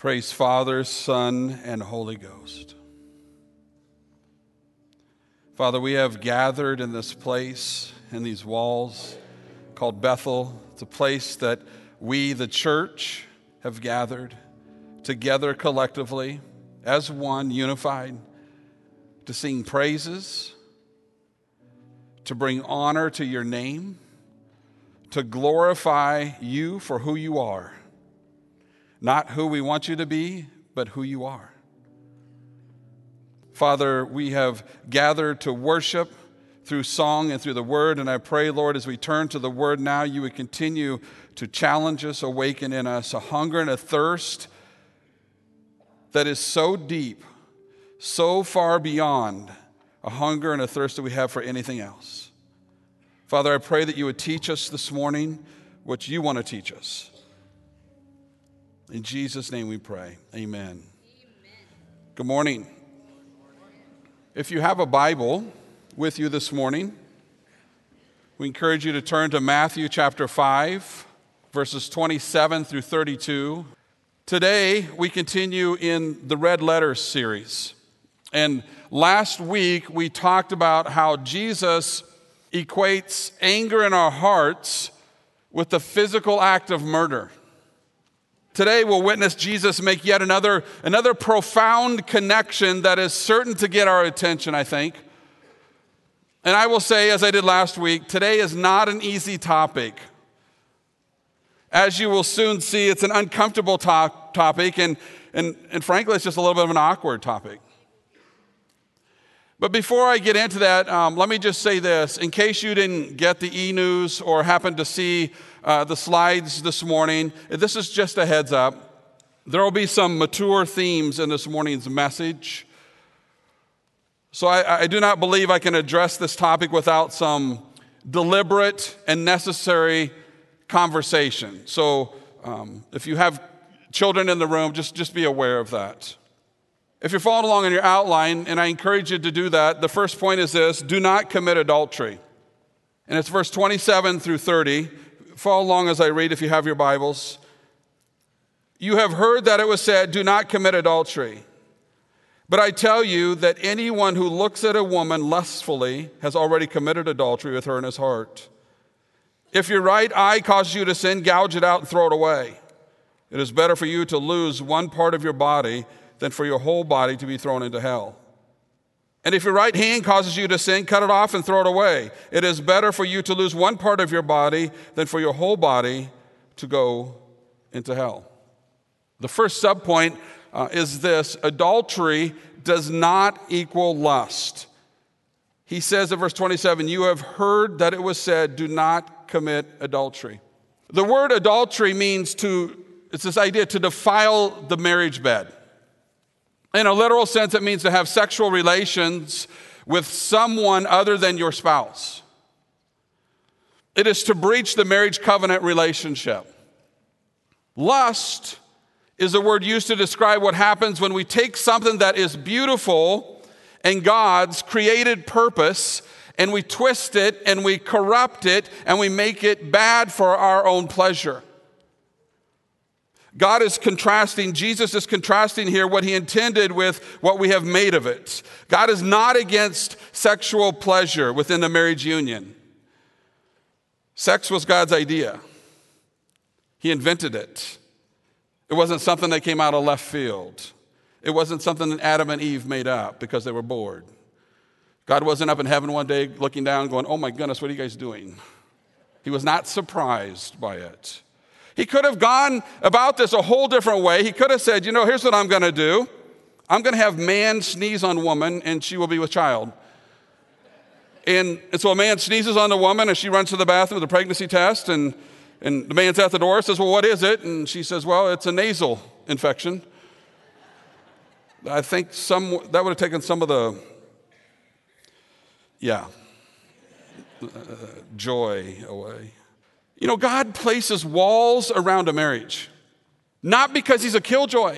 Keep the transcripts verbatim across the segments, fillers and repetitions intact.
Praise Father, Son, and Holy Ghost. Father, we have gathered in this place, in these walls called Bethel. It's a place that we, the church, have gathered together collectively as one, unified, to sing praises, to bring honor to your name, to glorify you for who you are. Not who we want you to be, but who you are. Father, we have gathered to worship through song and through the word, and I pray, Lord, as we turn to the word now, you would continue to challenge us, awaken in us a hunger and a thirst that is so deep, so far beyond a hunger and a thirst that we have for anything else. Father, I pray that you would teach us this morning what you want to teach us. In Jesus' name we pray. Amen. Amen. Good morning. If you have a Bible with you this morning, we encourage you to turn to Matthew chapter five, verses twenty-seven through thirty-two. Today, we continue in the Red Letters series. And last week, we talked about how Jesus equates anger in our hearts with the physical act of murder. Today, we'll witness Jesus make yet another, another profound connection that is certain to get our attention, I think. And I will say, as I did last week, today is not an easy topic. As you will soon see, it's an uncomfortable to- topic, and, and, and frankly, it's just a little bit of an awkward topic. But before I get into that, um, let me just say this. In case you didn't get the e-news or happened to see uh, the slides this morning, this is just a heads up. There will be some mature themes in this morning's message. So I, I do not believe I can address this topic without some deliberate and necessary conversation. So um, if you have children in the room, just, just be aware of that. If you're following along in your outline, and I encourage you to do that, the first point is this: do not commit adultery. And it's verse twenty-seven through thirty. Follow along as I read if you have your Bibles. You have heard that it was said, do not commit adultery. But I tell you that anyone who looks at a woman lustfully has already committed adultery with her in his heart. If your right eye causes you to sin, gouge it out and throw it away. It is better for you to lose one part of your body than for your whole body to be thrown into hell. And if your right hand causes you to sin, cut it off and throw it away. It is better for you to lose one part of your body than for your whole body to go into hell. The first subpoint uh, is this: adultery does not equal lust. He says in verse twenty-seven, you have heard that it was said, do not commit adultery. The word adultery means to, it's this idea to defile the marriage bed. In a literal sense, it means to have sexual relations with someone other than your spouse. It is to breach the marriage covenant relationship. Lust is a word used to describe what happens when we take something that is beautiful and God's created purpose, and we twist it and we corrupt it and we make it bad for our own pleasure. God is contrasting, Jesus is contrasting here what he intended with what we have made of it. God is not against sexual pleasure within the marriage union. Sex was God's idea. He invented it. It wasn't something that came out of left field. It wasn't something that Adam and Eve made up because they were bored. God wasn't up in heaven one day looking down going, oh my goodness, what are you guys doing? He was not surprised by it. He could have gone about this a whole different way. He could have said, you know, here's what I'm going to do. I'm going to have man sneeze on woman, and she will be with child. And, and so a man sneezes on the woman, and she runs to the bathroom with a pregnancy test, and, and the man's at the door, says, well, what is it? And she says, well, it's a nasal infection. I think some that would have taken some of the, yeah, uh, joy away. You know, God places walls around a marriage, not because he's a killjoy,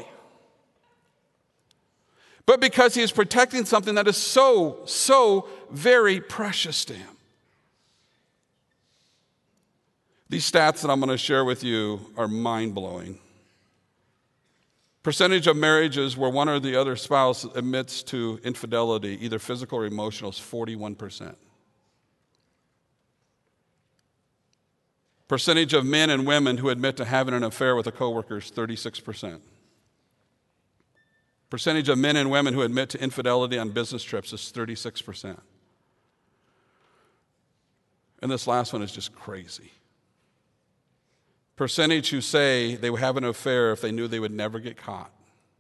but because he is protecting something that is so, so very precious to him. These stats that I'm going to share with you are mind-blowing. Percentage of marriages where one or the other spouse admits to infidelity, either physical or emotional, is forty-one percent. Percentage of men and women who admit to having an affair with a coworker is thirty-six percent. Percentage of men and women who admit to infidelity on business trips is thirty-six percent. And this last one is just crazy. Percentage who say they would have an affair if they knew they would never get caught.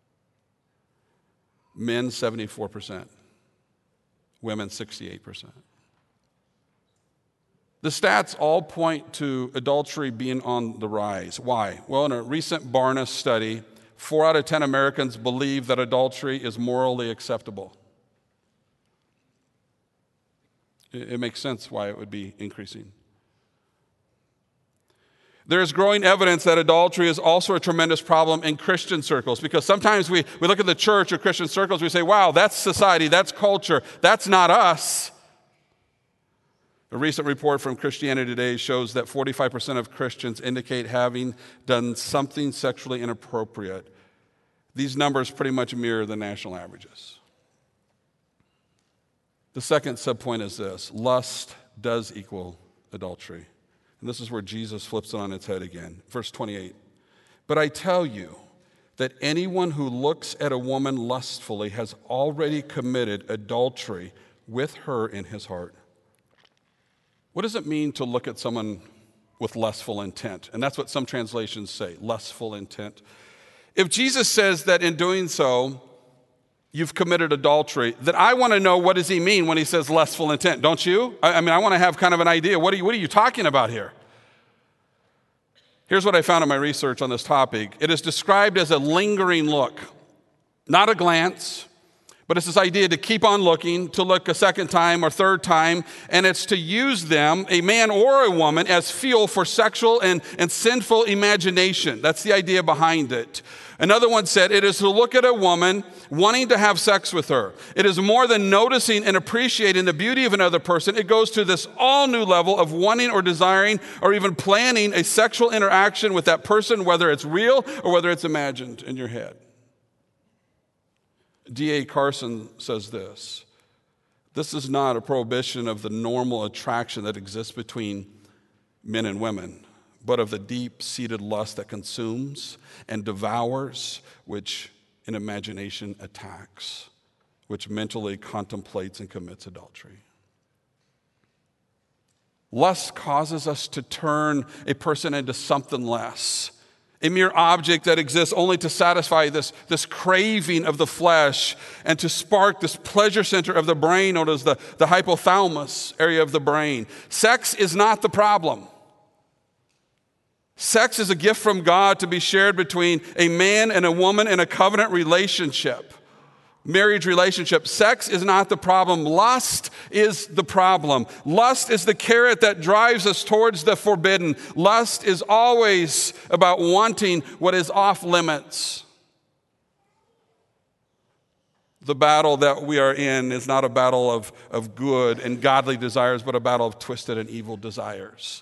Men, seventy-four percent. Women, sixty-eight percent. The stats all point to adultery being on the rise. Why? Well, in a recent Barna study, four out of ten Americans believe that adultery is morally acceptable. It, it makes sense why it would be increasing. There is growing evidence that adultery is also a tremendous problem in Christian circles, because sometimes we, we look at the church or Christian circles, we say, wow, that's society, that's culture, that's not us. A recent report from Christianity Today shows that forty-five percent of Christians indicate having done something sexually inappropriate. These numbers pretty much mirror the national averages. The second subpoint is this: lust does equal adultery. And this is where Jesus flips it on its head again. Verse twenty-eight. But I tell you that anyone who looks at a woman lustfully has already committed adultery with her in his heart. What does it mean to look at someone with lustful intent? And that's what some translations say, lustful intent. If Jesus says that in doing so, you've committed adultery, then I want to know, what does he mean when he says lustful intent? Don't you? I, I mean, I want to have kind of an idea. What are you, what are you talking about here? Here's what I found in my research on this topic. It is described as a lingering look, not a glance, but it's this idea to keep on looking, to look a second time or third time, and it's to use them, a man or a woman, as fuel for sexual and, and sinful imagination. That's the idea behind it. Another one said, it is to look at a woman wanting to have sex with her. It is more than noticing and appreciating the beauty of another person. It goes to this all new level of wanting or desiring or even planning a sexual interaction with that person, whether it's real or whether it's imagined in your head. D A Carson says this: this is not a prohibition of the normal attraction that exists between men and women, but of the deep-seated lust that consumes and devours, which in imagination attacks, which mentally contemplates and commits adultery. Lust causes us to turn a person into something less, a mere object that exists only to satisfy this, this craving of the flesh and to spark this pleasure center of the brain, known as the, the hypothalamus area of the brain. Sex is not the problem. Sex is a gift from God to be shared between a man and a woman in a covenant relationship, marriage relationship. Sex is not the problem. Lust is the problem. Lust is the carrot that drives us towards the forbidden. Lust is always about wanting what is off limits. The battle that we are in is not a battle of, of good and godly desires, but a battle of twisted and evil desires.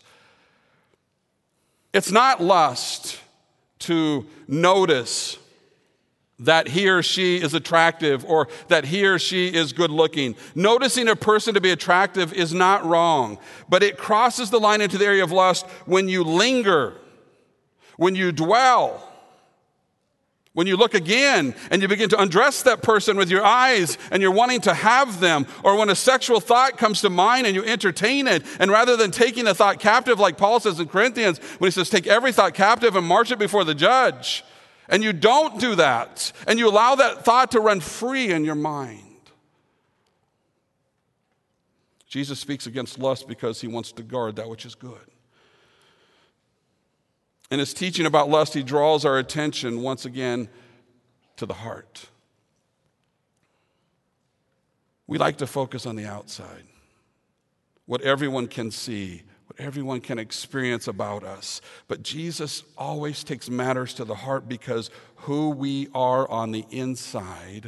It's not lust to notice that he or she is attractive or that he or she is good looking. Noticing a person to be attractive is not wrong, but it crosses the line into the area of lust when you linger, when you dwell, when you look again and you begin to undress that person with your eyes and you're wanting to have them, or when a sexual thought comes to mind and you entertain it, and rather than taking the thought captive, like Paul says in Corinthians, when he says, take every thought captive and march it before the judge, and you don't do that, and you allow that thought to run free in your mind. Jesus speaks against lust because he wants to guard that which is good. In his teaching about lust, he draws our attention once again to the heart. We like to focus on the outside, what everyone can see, what everyone can experience about us. But Jesus always takes matters to the heart, because who we are on the inside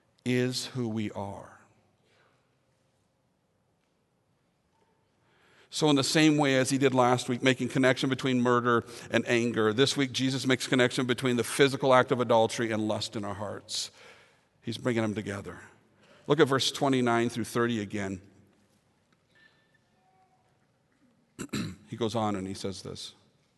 is who we are. So in the same way as he did last week, making connection between murder and anger, this week Jesus makes connection between the physical act of adultery and lust in our hearts. He's bringing them together. Look at verse twenty-nine through thirty again. He goes on and he says this.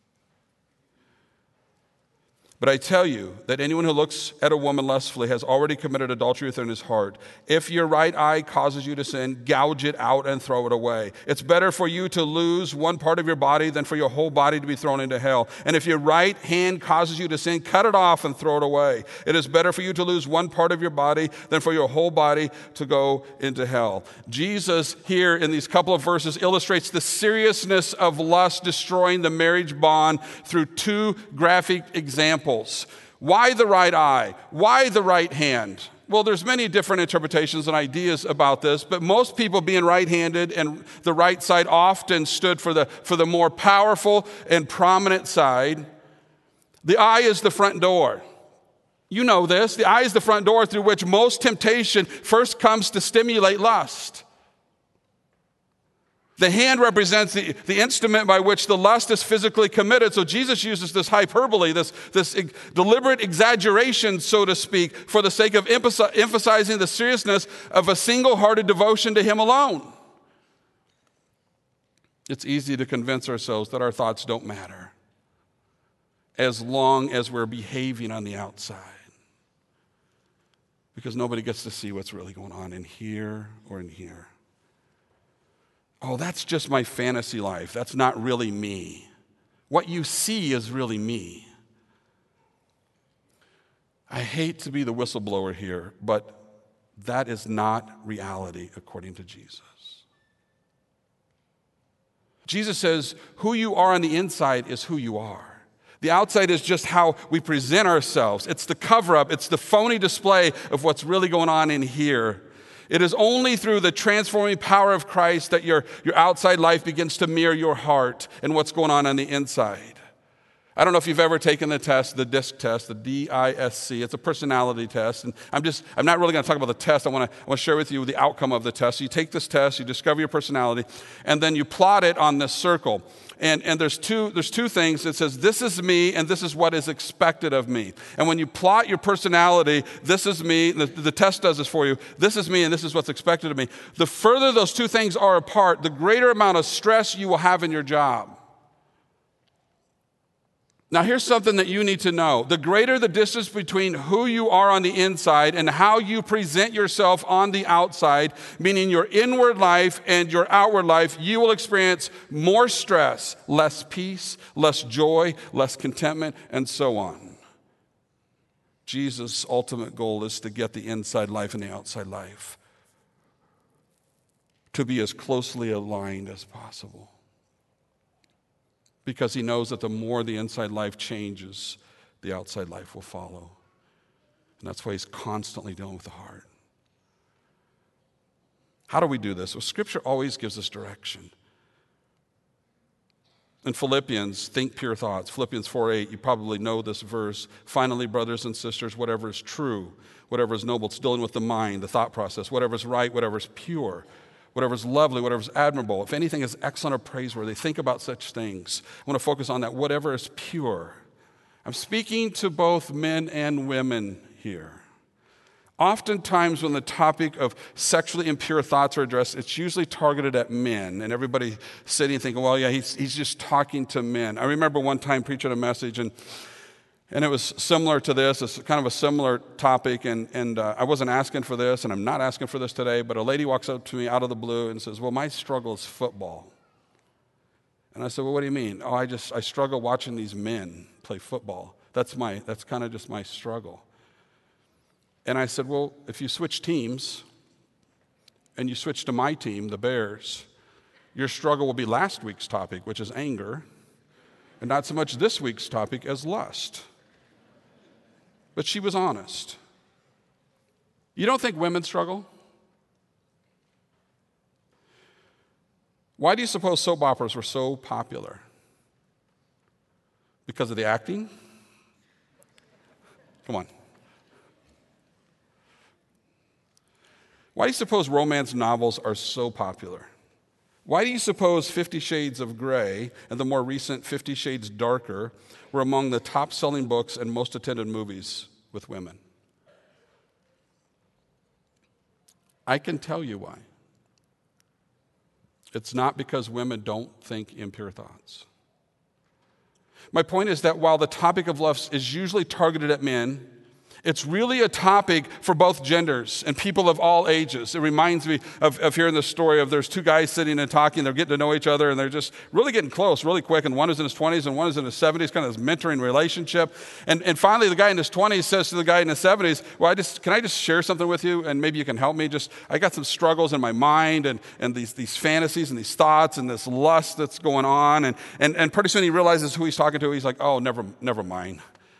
But I tell you that anyone who looks at a woman lustfully has already committed adultery within his heart. If your right eye causes you to sin, gouge it out and throw it away. It's better for you to lose one part of your body than for your whole body to be thrown into hell. And if your right hand causes you to sin, cut it off and throw it away. It is better for you to lose one part of your body than for your whole body to go into hell. Jesus here in these couple of verses illustrates the seriousness of lust destroying the marriage bond through two graphic examples. Why the right eye? Why the right hand? Well, there's many different interpretations and ideas about this, but most people being right-handed and the right side often stood for the, for the more powerful and prominent side. The eye is the front door. You know this. The eye is the front door through which most temptation first comes to stimulate lust. The hand represents the, the instrument by which the lust is physically committed. So Jesus uses this hyperbole, this, this deliberate exaggeration, so to speak, for the sake of emphasizing the seriousness of a single-hearted devotion to him alone. It's easy to convince ourselves that our thoughts don't matter as long as we're behaving on the outside, because nobody gets to see what's really going on in here or in here. Oh, that's just my fantasy life. That's not really me. What you see is really me. I hate to be the whistleblower here, but that is not reality according to Jesus. Jesus says, who you are on the inside is who you are. The outside is just how we present ourselves. It's the cover-up. It's the phony display of what's really going on in here. It is only through the transforming power of Christ that your, your outside life begins to mirror your heart and what's going on on the inside. I don't know if you've ever taken the test, the DISC test, the D I S C. It's a personality test. And I'm just, I'm not really going to talk about the test. I want to, I want to share with you the outcome of the test. So you take this test, you discover your personality, and then you plot it on this circle. And, and there's two there's two things. It says, this is me, and this is what is expected of me. And when you plot your personality, this is me, the, the test does this for you, this is me, and this is what's expected of me. The further those two things are apart, the greater amount of stress you will have in your job. Now, here's something that you need to know. The greater the distance between who you are on the inside and how you present yourself on the outside, meaning your inward life and your outward life, you will experience more stress, less peace, less joy, less contentment, and so on. Jesus' ultimate goal is to get the inside life and the outside life to be as closely aligned as possible. Because he knows that the more the inside life changes, the outside life will follow. And that's why he's constantly dealing with the heart. How do we do this? Well, Scripture always gives us direction. In Philippians, think pure thoughts. Philippians four eight, you probably know this verse. Finally, brothers and sisters, whatever is true, whatever is noble, it's dealing with the mind, the thought process, whatever is right, whatever is pure, whatever is lovely, whatever is admirable, if anything is excellent or praiseworthy, think about such things. I want to focus on that, whatever is pure. I'm speaking to both men and women here. Oftentimes when the topic of sexually impure thoughts are addressed, it's usually targeted at men, and everybody sitting thinking, well, yeah, he's, he's just talking to men. I remember one time preaching a message, and And it was similar to this. It's kind of a similar topic, and, and uh, I wasn't asking for this, and I'm not asking for this today, but a lady walks up to me out of the blue and says, well, my struggle is football. And I said, well, what do you mean? Oh, I just, I struggle watching these men play football. That's my, that's kind of just my struggle. And I said, well, if you switch teams, and you switch to my team, the Bears, your struggle will be last week's topic, which is anger, and not so much this week's topic as lust. But she was honest. You don't think women struggle? Why do you suppose soap operas were so popular? Because of the acting? Come on. Why do you suppose romance novels are so popular? Why do you suppose Fifty Shades of Grey and the more recent Fifty Shades Darker were among the top-selling books and most attended movies with women? I can tell you why. It's not because women don't think impure thoughts. My point is that while the topic of lust is usually targeted at men, it's really a topic for both genders and people of all ages. It reminds me of, of hearing the story of there's two guys sitting and talking, they're getting to know each other, and they're just really getting close really quick, and one is in his twenties and one is in his seventies, kind of this mentoring relationship. And, and finally, the guy in his twenties says to the guy in his seventies, well, I just, can I just share something with you, and maybe you can help me? Just, I got some struggles in my mind, and, and these, these fantasies and these thoughts and this lust that's going on, and, and, and pretty soon he realizes who he's talking to. He's like, oh, never, never mind.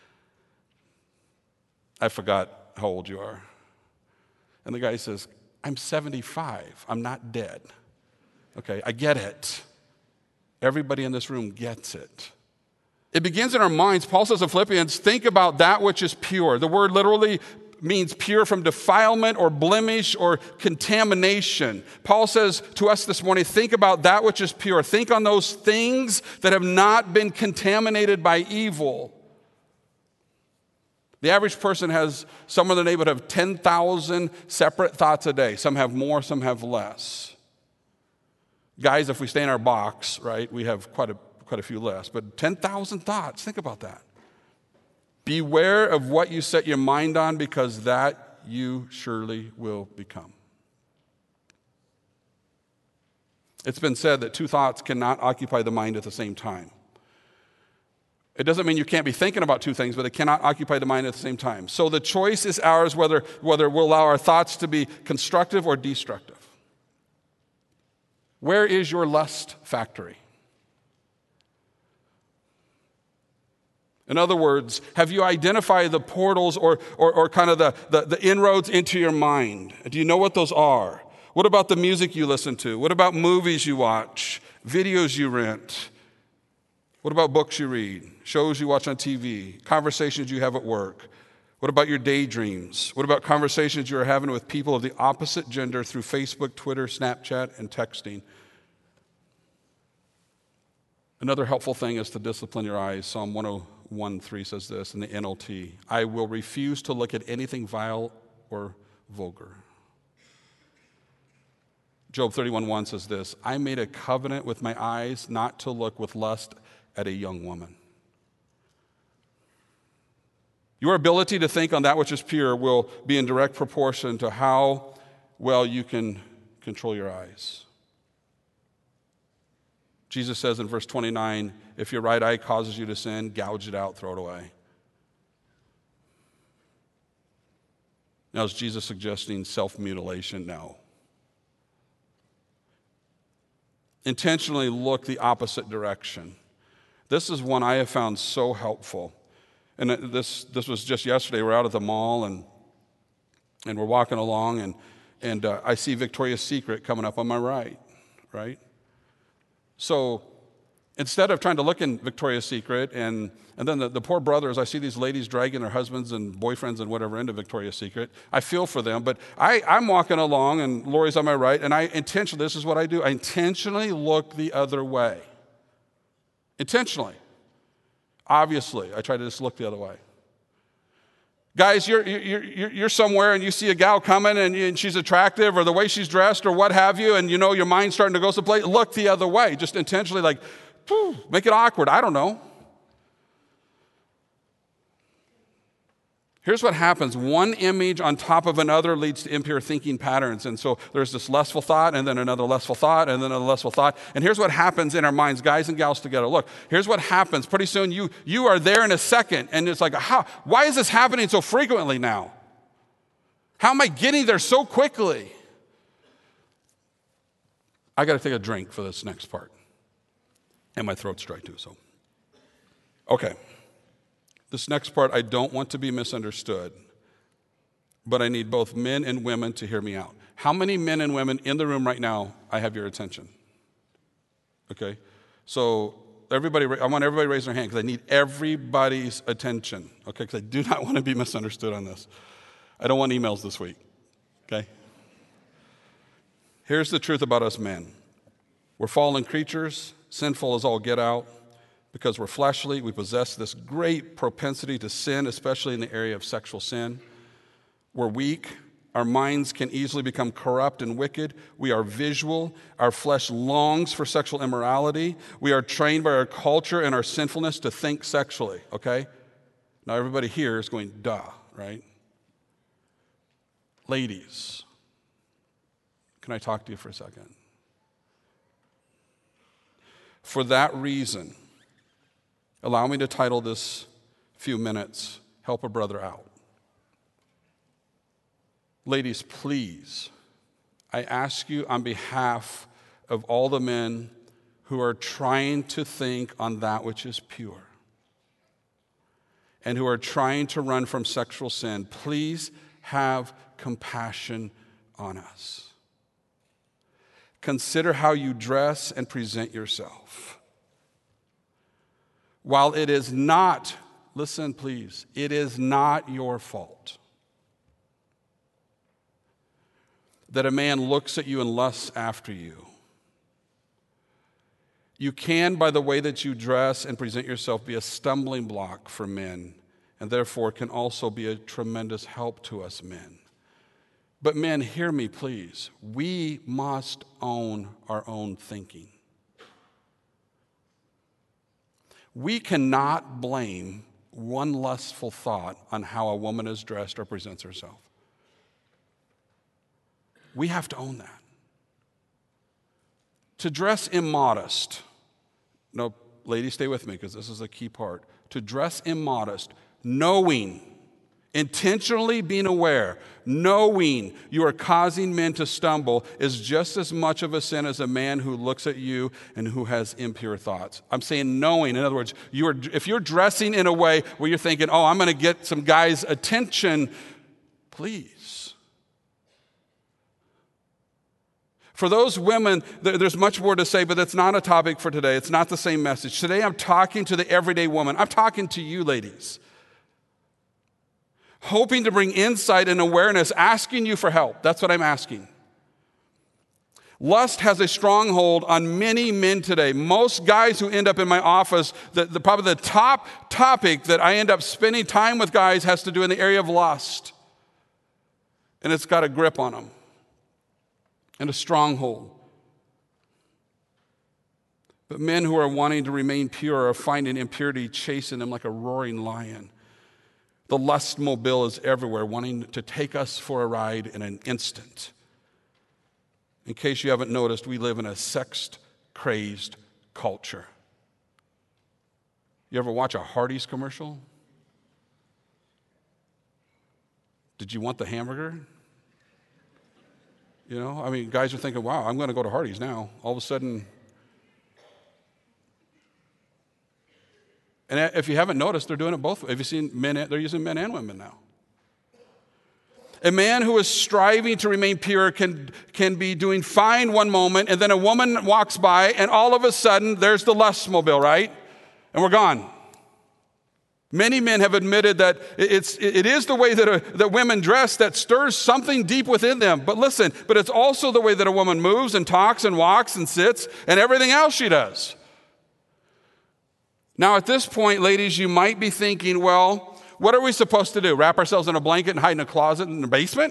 I forgot how old you are. And the guy says, I'm seventy-five. I'm not dead. Okay, I get it. Everybody in this room gets it. It begins in our minds. Paul says in Philippians, think about that which is pure. The word literally means pure from defilement or blemish or contamination. Paul says to us this morning, think about that which is pure. Think on those things that have not been contaminated by evil. The average person has somewhere in the neighborhood of ten thousand separate thoughts a day. Some have more, some have less. Guys, if we stay in our box, right, we have quite a, quite a few less. But ten thousand thoughts, think about that. Beware of what you set your mind on, because that you surely will become. It's been said that two thoughts cannot occupy the mind at the same time. It doesn't mean you can't be thinking about two things, but it cannot occupy the mind at the same time. So the choice is ours whether, whether we'll allow our thoughts to be constructive or destructive. Where is your lust factory? In other words, have you identified the portals or, or, or kind of the, the, the inroads into your mind? Do you know what those are? What about the music you listen to? What about movies you watch? Videos you rent? What about books you read, shows you watch on T V, conversations you have at work? What about your daydreams? What about conversations you're having with people of the opposite gender through Facebook, Twitter, Snapchat, and texting? Another helpful thing is to discipline your eyes. Psalm one oh one three says this in the N L T, I will refuse to look at anything vile or vulgar. Job thirty-one one says this, I made a covenant with my eyes not to look with lust at a young woman. Your ability to think on that which is pure will be in direct proportion to how well you can control your eyes. Jesus says in verse twenty-nine, if your right eye causes you to sin, gouge it out, throw it away. Now, is Jesus suggesting self-mutilation? No. Intentionally look the opposite direction. This is one I have found so helpful. And this this was just yesterday. We're out at the mall, and and we're walking along, and, and uh, I see Victoria's Secret coming up on my right, right? So instead of trying to look in Victoria's Secret, and, and then the, the poor brothers, I see these ladies dragging their husbands and boyfriends and whatever into Victoria's Secret. I feel for them, but I, I'm walking along, and Lori's on my right, and I intentionally, this is what I do, I intentionally look the other way. Intentionally. Obviously, I try to just look the other way. Guys, you're, you're, you're, you're somewhere and you see a gal coming and, and she's attractive, or the way she's dressed or what have you, and you know your mind's starting to go someplace, look the other way. Just intentionally, like, whew, make it awkward. I don't know. Here's what happens. One image on top of another leads to impure thinking patterns. And so there's this lustful thought, and then another lustful thought, and then another lustful thought. And here's what happens in our minds, guys and gals together. Look, here's what happens. Pretty soon you, you are there in a second, and it's like, how? Why is this happening so frequently now? How am I getting there so quickly? I got to take a drink for this next part. And my throat's dry too, so. Okay. This next part, I don't want to be misunderstood, but I need both men and women to hear me out. How many men and women in the room right now, I have your attention? Okay? So everybody, I want everybody to raise their hand because I need everybody's attention, okay? Because I do not want to be misunderstood on this. I don't want emails this week, okay? Here's the truth about us men. We're fallen creatures, sinful as all get out. Because we're fleshly, we possess this great propensity to sin, especially in the area of sexual sin. We're weak. Our minds can easily become corrupt and wicked. We are visual. Our flesh longs for sexual immorality. We are trained by our culture and our sinfulness to think sexually, okay? Now everybody here is going, duh, right? Ladies, can I talk to you for a second? For that reason, allow me to title this few minutes, Help a Brother Out. Ladies, please, I ask you on behalf of all the men who are trying to think on that which is pure and who are trying to run from sexual sin, please have compassion on us. Consider how you dress and present yourself. While it is not, listen please, it is not your fault that a man looks at you and lusts after you. You can, by the way that you dress and present yourself, be a stumbling block for men, and therefore can also be a tremendous help to us men. But men, hear me please. We must own our own thinking. We cannot blame one lustful thought on how a woman is dressed or presents herself. We have to own that. To dress immodest, no, ladies, stay with me because this is a key part. To dress immodest, knowing, intentionally being aware, knowing you are causing men to stumble is just as much of a sin as a man who looks at you and who has impure thoughts. I'm saying knowing. In other words, you are, if you're dressing in a way where you're thinking, oh, I'm going to get some guy's attention, please. For those women, there's much more to say, but that's not a topic for today. It's not the same message. Today I'm talking to the everyday woman. I'm talking to you, ladies. Hoping to bring insight and awareness, asking you for help. That's what I'm asking. Lust has a stronghold on many men today. Most guys who end up in my office, the, the, probably the top topic that I end up spending time with guys has to do in the area of lust. And it's got a grip on them. And a stronghold. But men who are wanting to remain pure are finding impurity chasing them like a roaring lion. The lust mobile is everywhere, wanting to take us for a ride in an instant. In case you haven't noticed, we live in a sex-crazed culture. You ever watch a Hardee's commercial? Did you want the hamburger? You know, I mean, guys are thinking, wow, I'm going to go to Hardee's now. All of a sudden. And if you haven't noticed, they're doing it both ways. Have you seen men? They're using men and women now. A man who is striving to remain pure can, can be doing fine one moment, and then a woman walks by, and all of a sudden, there's the lust mobile, right? And we're gone. Many men have admitted that it's, it is the way that, a, that women dress that stirs something deep within them. But listen, but it's also the way that a woman moves and talks and walks and sits and everything else she does. Now, at this point, ladies, you might be thinking, well, what are we supposed to do? Wrap ourselves in a blanket and hide in a closet in the basement?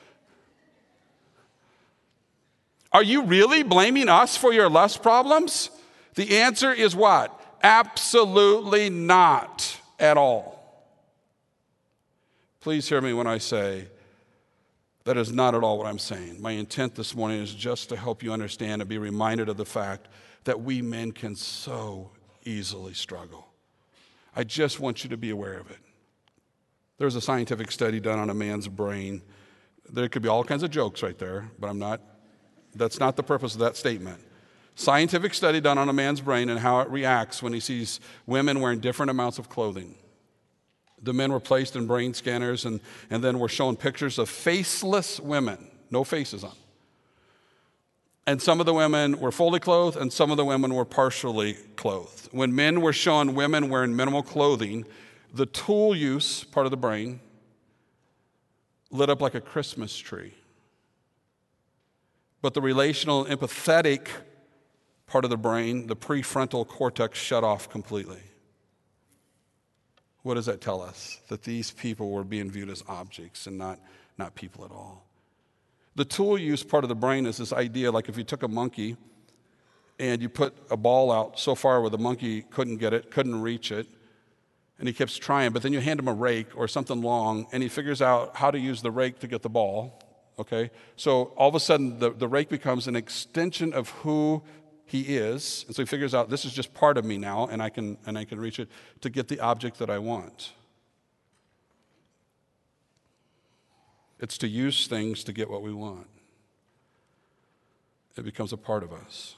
Are you really blaming us for your lust problems? The answer is what? Absolutely not. At all. Please hear me when I say that is not at all what I'm saying. My intent this morning is just to help you understand and be reminded of the fact that we men can so easily struggle. I just want you to be aware of it. There's a scientific study done on a man's brain. There could be all kinds of jokes right there, but I'm not, that's not the purpose of that statement. Scientific study done on a man's brain and how it reacts when he sees women wearing different amounts of clothing. The men were placed in brain scanners and, and then were shown pictures of faceless women, no faces on. And some of the women were fully clothed and some of the women were partially clothed. When men were shown women wearing minimal clothing, the tool use, part of the brain, lit up like a Christmas tree. But the relational, empathetic part of the brain, the prefrontal cortex, shut off completely. What does that tell us? That these people were being viewed as objects and not, not people at all. The tool use part of the brain is this idea, like if you took a monkey and you put a ball out so far where the monkey couldn't get it, couldn't reach it, and he keeps trying, but then you hand him a rake or something long, and he figures out how to use the rake to get the ball, okay? So all of a sudden, the, the rake becomes an extension of who he is, and so he figures out this is just part of me now, and I can and I can reach it to get the object that I want. It's to use things to get what we want. It becomes a part of us.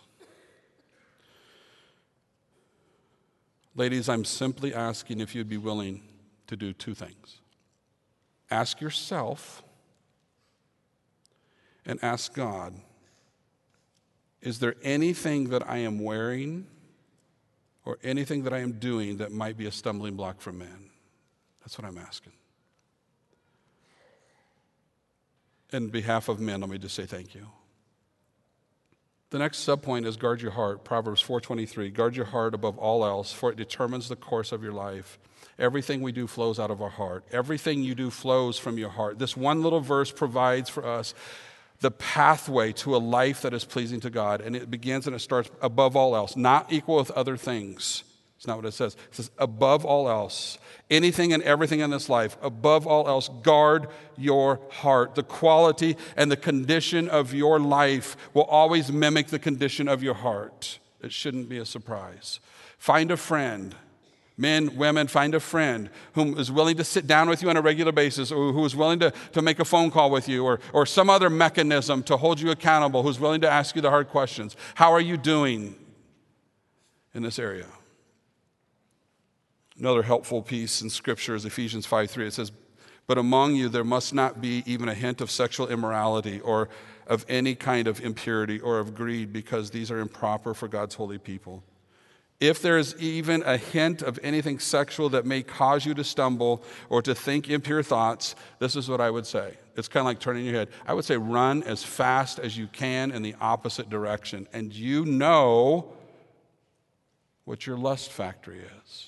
Ladies, I'm simply asking if you'd be willing to do two things. Ask yourself and ask God, is there anything that I am wearing or anything that I am doing that might be a stumbling block for men? That's what I'm asking. In behalf of men, let me just say thank you. The next subpoint is guard your heart. Proverbs four twenty-three, guard your heart above all else, for it determines the course of your life. Everything we do flows out of our heart. Everything you do flows from your heart. This one little verse provides for us the pathway to a life that is pleasing to God. And it begins and it starts above all else, not equal with other things. It's not what it says. It says above all else. Anything and everything in this life, above all else, guard your heart. The quality and the condition of your life will always mimic the condition of your heart. It shouldn't be a surprise. Find a friend. Men, women, find a friend who is willing to sit down with you on a regular basis, or who is willing to, to make a phone call with you, or, or some other mechanism to hold you accountable, who's willing to ask you the hard questions. How are you doing in this area? Another helpful piece in Scripture is Ephesians five three. It says, but among you there must not be even a hint of sexual immorality or of any kind of impurity or of greed, because these are improper for God's holy people. If there is even a hint of anything sexual that may cause you to stumble or to think impure thoughts, this is what I would say. It's kind of like turning your head. I would say run as fast as you can in the opposite direction. And you know what your lust factory is.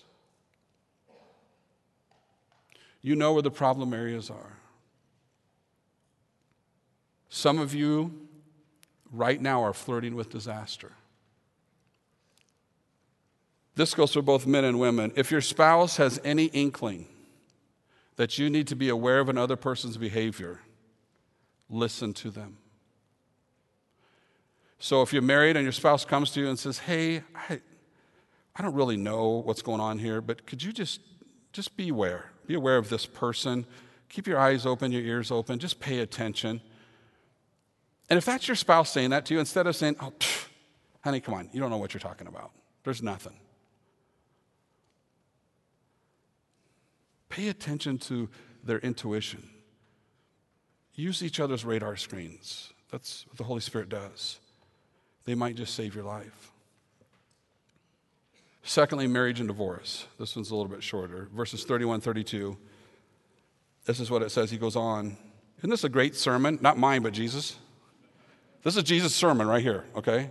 You know where the problem areas are. Some of you right now are flirting with disaster. This goes for both men and women. If your spouse has any inkling that you need to be aware of another person's behavior, listen to them. So if you're married and your spouse comes to you and says, hey, I, I don't really know what's going on here, but could you just, just be aware. Be aware of this person. Keep your eyes open, your ears open. Just pay attention. And if that's your spouse saying that to you, instead of saying, oh, pff, honey, come on, you don't know what you're talking about. There's nothing. Pay attention to their intuition. Use each other's radar screens. That's what the Holy Spirit does. They might just save your life. Secondly, marriage and divorce. This one's a little bit shorter. Verses thirty-one, thirty-two. This is what it says. He goes on. Isn't this a great sermon? Not mine, but Jesus. This is Jesus' sermon right here, okay?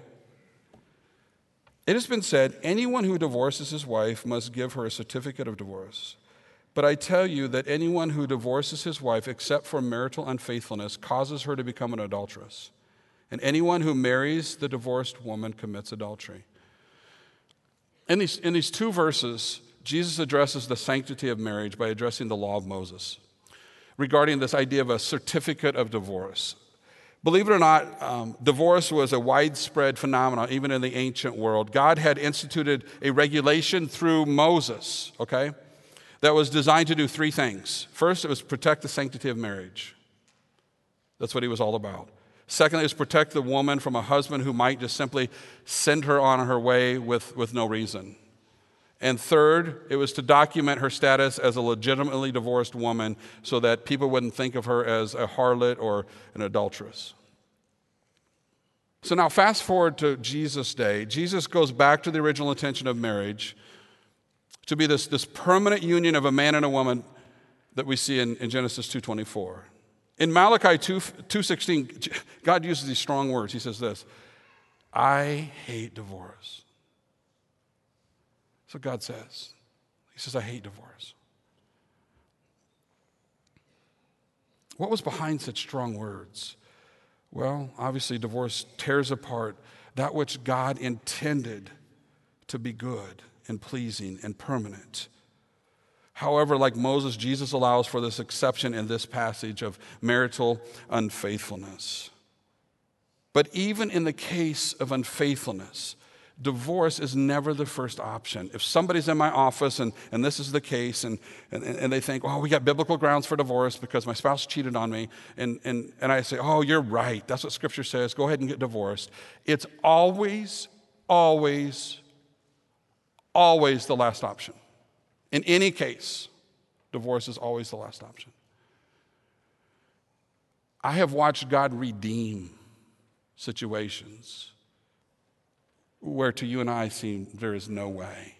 It has been said, anyone who divorces his wife must give her a certificate of divorce. But I tell you that anyone who divorces his wife except for marital unfaithfulness causes her to become an adulteress. And anyone who marries the divorced woman commits adultery. In these, in these two verses, Jesus addresses the sanctity of marriage by addressing the law of Moses regarding this idea of a certificate of divorce. Believe it or not, um, divorce was a widespread phenomenon even in the ancient world. God had instituted a regulation through Moses, okay, that was designed to do three things. First, it was protect the sanctity of marriage. That's what he was all about. Secondly, it was protect the woman from a husband who might just simply send her on her way with, with no reason. And third, it was to document her status as a legitimately divorced woman so that people wouldn't think of her as a harlot or an adulteress. So now fast forward to Jesus' day. Jesus goes back to the original intention of marriage to be this, this permanent union of a man and a woman that we see in, in Genesis two twenty-four. In Malachi two sixteen, God uses these strong words. He says this, I hate divorce. That's what God says. He says, I hate divorce. What was behind such strong words? Well, obviously, divorce tears apart that which God intended to be good and pleasing and permanent. However, like Moses, Jesus allows for this exception in this passage of marital unfaithfulness. But even in the case of unfaithfulness, divorce is never the first option. If somebody's in my office and, and this is the case, and, and, and they think, oh, we got biblical grounds for divorce because my spouse cheated on me, and, and, and I say, oh, you're right. That's what Scripture says. Go ahead and get divorced. It's always, always, always the last option. In any case, divorce is always the last option. I have watched God redeem situations where to you and I seem there is no way.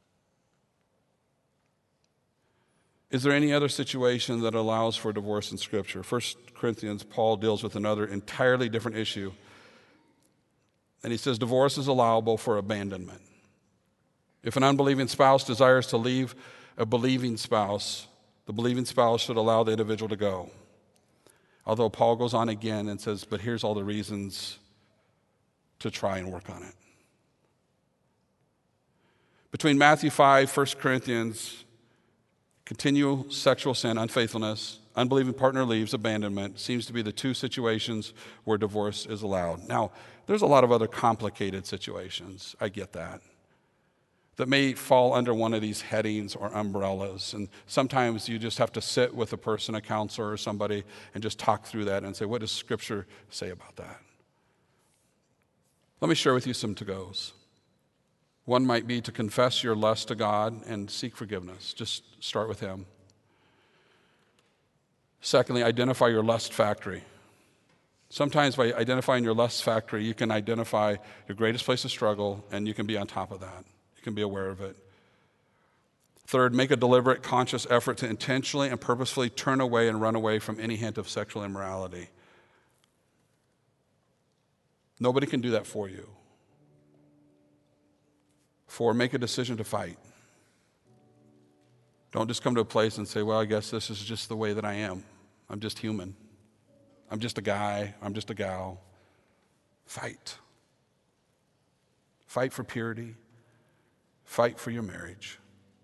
Is there any other situation that allows for divorce in Scripture? First Corinthians, Paul deals with another entirely different issue. And he says divorce is allowable for abandonment. If an unbelieving spouse desires to leave a believing spouse, the believing spouse should allow the individual to go. Although Paul goes on again and says, but here's all the reasons to try and work on it. Between Matthew five, First Corinthians, continual sexual sin, unfaithfulness, unbelieving partner leaves, abandonment, seems to be the two situations where divorce is allowed. Now, there's a lot of other complicated situations. I get that. That may fall under one of these headings or umbrellas. And sometimes you just have to sit with a person, a counselor or somebody, and just talk through that and say, what does Scripture say about that? Let me share with you some to-goes. One might be to confess your lust to God and seek forgiveness. Just start with Him. Secondly, identify your lust factory. Sometimes by identifying your lust factory, you can identify your greatest place of struggle, and you can be on top of that. You can be aware of it. Third, make a deliberate, conscious effort to intentionally and purposefully turn away and run away from any hint of sexual immorality. Nobody can do that for you. Four, make a decision to fight. Don't just come to a place and say, well, I guess this is just the way that I am. I'm just human. I'm just a guy. I'm just a gal. Fight. Fight for purity. Fight for your marriage.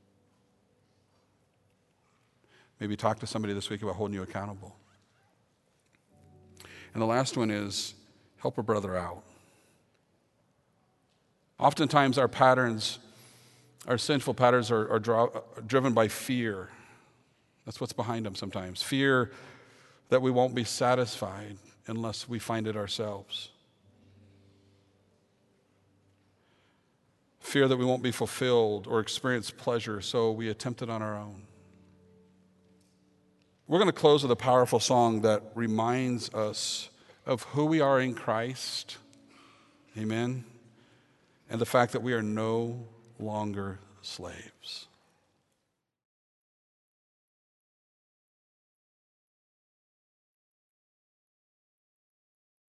Maybe talk to somebody this week about holding you accountable. And the last one is help a brother out. Oftentimes our patterns, our sinful patterns are, are, draw, are driven by fear. That's what's behind them sometimes. Fear that we won't be satisfied unless we find it ourselves. Fear that we won't be fulfilled or experience pleasure, so we attempt it on our own. We're going to close with a powerful song that reminds us of who we are in Christ. Amen. And the fact that we are no longer slaves.